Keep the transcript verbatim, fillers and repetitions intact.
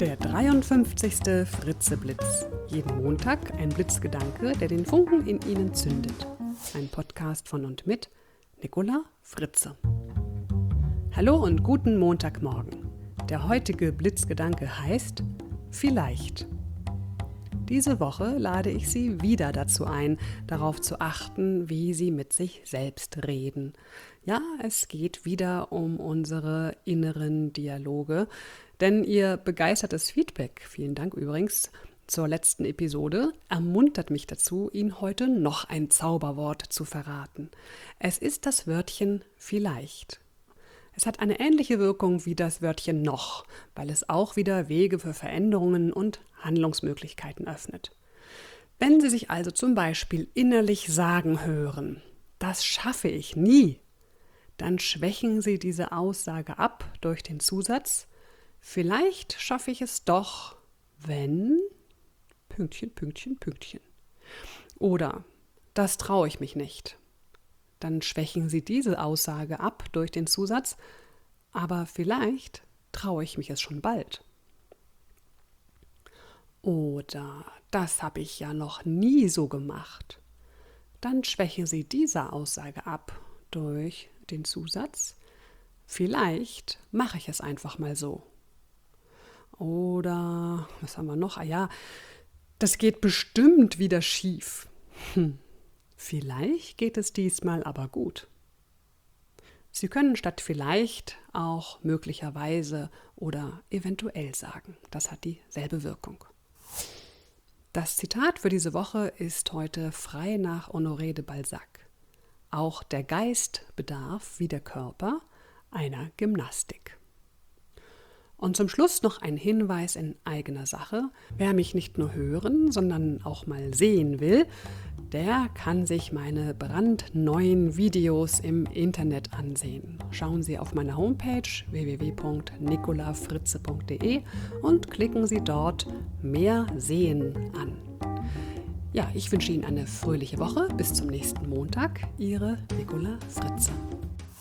Der dreiundfünfzigste Fritze-Blitz. Jeden Montag ein Blitzgedanke, der den Funken in Ihnen zündet. Ein Podcast von und mit Nicola Fritze. Hallo und guten Montagmorgen. Der heutige Blitzgedanke heißt Vielleicht. Diese Woche lade ich Sie wieder dazu ein, darauf zu achten, wie Sie mit sich selbst reden. Ja, es geht wieder um unsere inneren Dialoge, denn Ihr begeistertes Feedback, vielen Dank übrigens, zur letzten Episode, ermuntert mich dazu, Ihnen heute noch ein Zauberwort zu verraten. Es ist das Wörtchen vielleicht. Es hat eine ähnliche Wirkung wie das Wörtchen noch, weil es auch wieder Wege für Veränderungen und Handlungsmöglichkeiten öffnet. Wenn Sie sich also zum Beispiel innerlich sagen hören, das schaffe ich nie, dann schwächen Sie diese Aussage ab durch den Zusatz, vielleicht schaffe ich es doch, wenn, Pünktchen, Pünktchen, Pünktchen. Oder, das traue ich mich nicht. Dann schwächen Sie diese Aussage ab durch den Zusatz, aber vielleicht traue ich mich es schon bald. Oder, das habe ich ja noch nie so gemacht. Dann schwächen Sie diese Aussage ab durch den Zusatz, vielleicht mache ich es einfach mal so. Oder, was haben wir noch? Ah ja, das geht bestimmt wieder schief. Hm. Vielleicht geht es diesmal aber gut. Sie können statt vielleicht auch möglicherweise oder eventuell sagen. Das hat dieselbe Wirkung. Das Zitat für diese Woche ist heute frei nach Honoré de Balzac. Auch der Geist bedarf, wie der Körper, einer Gymnastik. Und zum Schluss noch ein Hinweis in eigener Sache. Wer mich nicht nur hören, sondern auch mal sehen will, der kann sich meine brandneuen Videos im Internet ansehen. Schauen Sie auf meine Homepage w w w punkt nicola fritze punkt d e und klicken Sie dort Mehr sehen an. Ja, ich wünsche Ihnen eine fröhliche Woche. Bis zum nächsten Montag. Ihre Nicola Fritze.